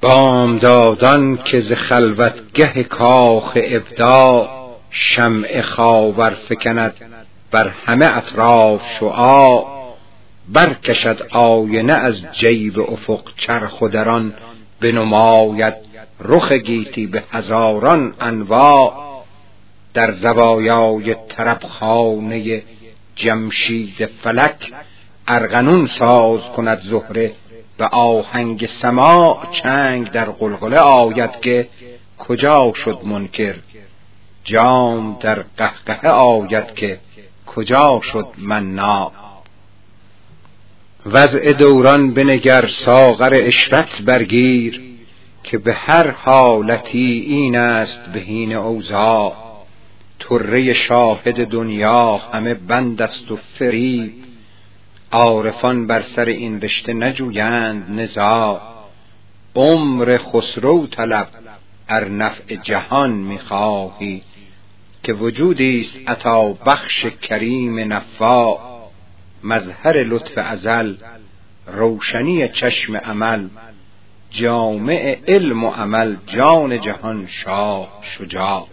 بامدادان که ز خلوتگه کاخ ابداع شمع خاور فکند بر همه اطراف شعاع، برکشد آینه از جیب افق چرخ و در آن بنماید رخ گیتی به هزاران انواع. در زوایای طربخانه جمشید فلک ارغنون ساز کند زهره به آهنگ سماع. چنگ در غلغله آید که کجا شد منکر، جام در قهقهه آید که کجا شد مناع. وضع دوران بنگر ساغر عشرت برگیر، که به هر حالتی این است بهین اوضاع. طره شاهد دنیا همه بند است و فریب، عارفان بر سر این رشته نجویند نزاع. عمر خسرو طلب ار نفع جهان میخواهی، که وجودی است عطا بخش کریم نفاع. مظهر لطف ازل روشنی چشم امل، جامع علم و عمل جان جهان شاه شجاع.